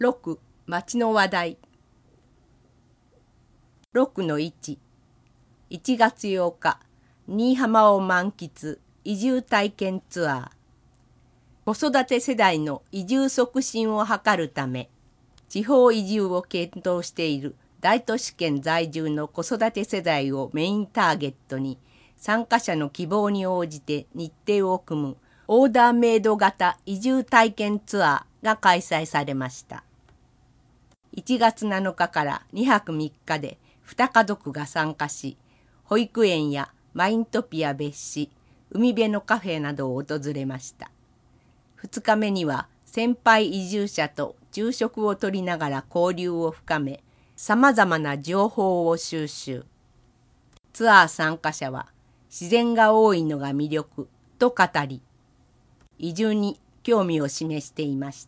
6、町の話題。6-1、1月8日、新居浜を満喫、移住体験ツアー。子育て世代の移住促進を図るため、地方移住を検討している大都市圏在住の子育て世代をメインターゲットに、参加者の希望に応じて日程を組むオーダーメイド型移住体験ツアーが開催されました。1月7日から2泊3日で2家族が参加し、保育園やマイントピア別紙、海辺のカフェなどを訪れました。2日目には先輩移住者と昼食をとりながら交流を深め、さまざまな情報を収集。ツアー参加者は自然が多いのが魅力と語り、移住に興味を示していました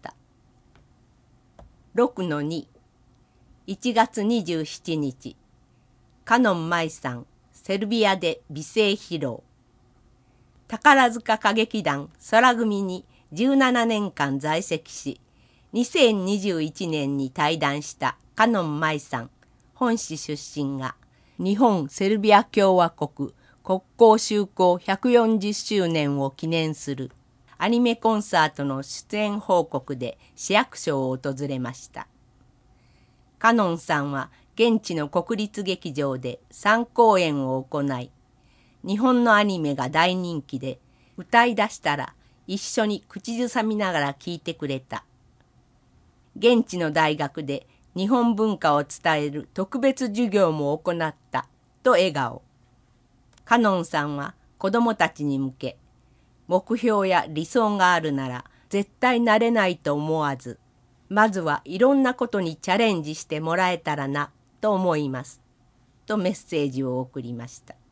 。6-2、1月27日、カノン舞さん、セルビアで美声披露。宝塚歌劇団空組に17年間在籍し、2021年に退団したカノン舞さん、本市出身が、日本セルビア共和国国交修好140周年を記念するアニメコンサートの出演報告で市役所を訪れました。カノンさんは現地の国立劇場で3公演を行い、日本のアニメが大人気で、歌い出したら一緒に口ずさみながら聴いてくれた。現地の大学で日本文化を伝える特別授業も行ったと笑顔。カノンさんは子どもたちに向け、目標や理想があるなら絶対なれないと思わず、まずはいろんなことにチャレンジしてもらえたらなと思いますとメッセージを送りました。